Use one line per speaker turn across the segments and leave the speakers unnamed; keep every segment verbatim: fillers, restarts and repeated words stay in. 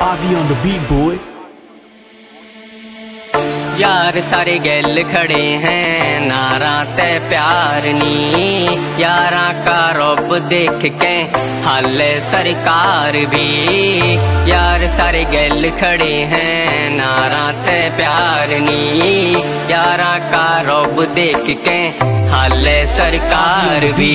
Avi on the beat, boy.
यार सारे गैल खड़े हैं नारा ते प्यार नी, यारा का रब देख के हाले सरकार भी। यार सारे गैल खड़े हैं नारा ते प्यार नी, यारा का रब देख के हाले सरकार भी।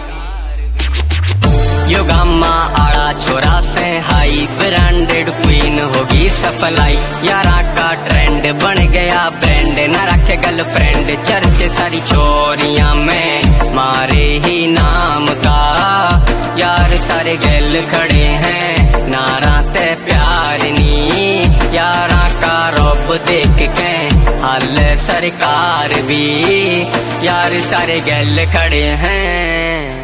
यो गामा आड़ा छोरा से हाई ब्रांडेड क्वीन होगी सप्लाई, यारा का ट्रेंड बन गया ब्रांड, न रखे गर्लफ्रेंड चर्चे सारी चोरियां में मारे ही नाम का। यार सारे गैल खड़े हैं नारा ते प्यार नी, यारा का रब देख के हाल सरकार भी। यार सारे गैल खड़े हैं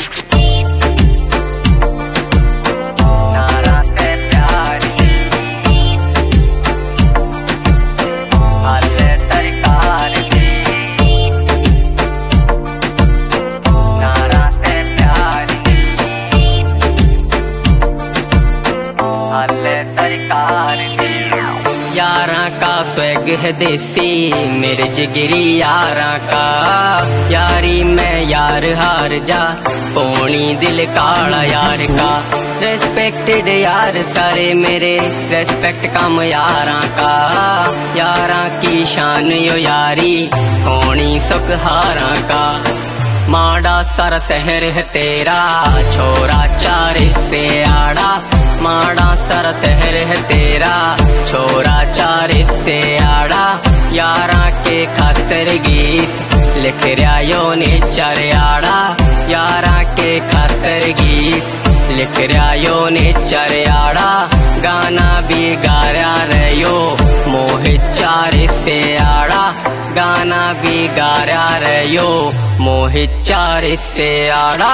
यारा का स्वैग है देसी मेरे जिगरी यारा का। यारी में यार हार जा पोनी दिल काला यार का। रेस्पेक्टेड यार सारे मेरे रेस्पेक्ट कम यारा का। यारा की शान यो यारी पोनी सुख हारा का। माड़ा सारा शहर है तेरा छोरा चार से आड़ा, माड़ा सारा शहर है तेरा छोरा चार से आड़ा। यारा के खातर गीत लिख रहा यो ने चार आड़ा, यारा के खातर गीत लिख रहा यो ने चार आड़ा। गाना भी गा रहा रे यो मोहित चार से आड़ा, गाना भी गा रहा रे यो मोहित चार से आड़ा।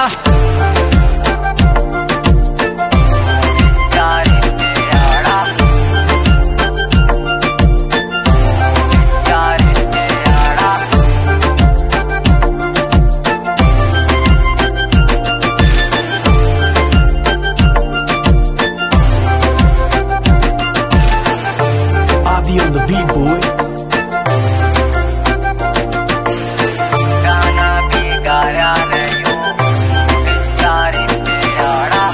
Avi on the beat, boy.
गाना भी गा रहा रे यो चार से आड़ा,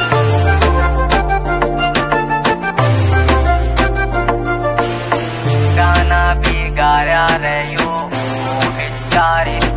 गाना भी गा रहा रे यो मोहित चार